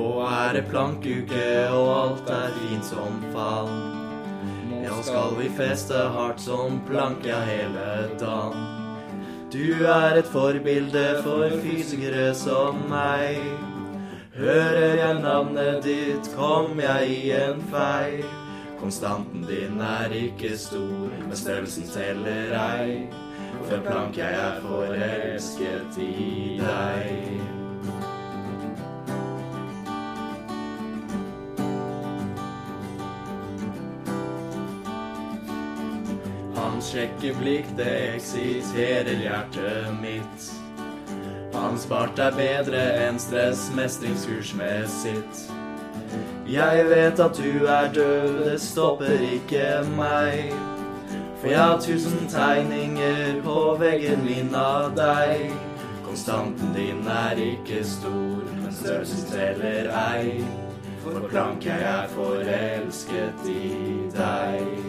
Nå det plankuke, og alt fint som faen. Nå skal vi feste hardt som planka hele dagen. Du et forbilde for fysikere som meg. Hører jeg navnet ditt, kom jeg i en fei. Konstanten din ikke stor, men størrelsen teller ei. For plank jeg forelsket i deg. Hans kjekke blikk, det eksiterer hjertet mitt. Hans bart bedre enn stressmestringskurs med sitt. Jeg vet at du død, det stopper ikke meg. For jeg har 1000 tegninger på veggen min av deg. Konstanten din ikke stor, men størrelsen teller ei. For plank jeg forelsket i deg.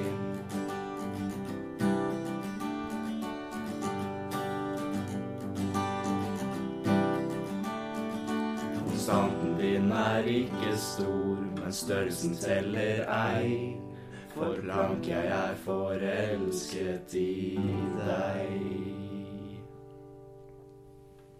Konstanten din ikke stor, men størrelsen teller ei. For plank jeg forelsket i deg.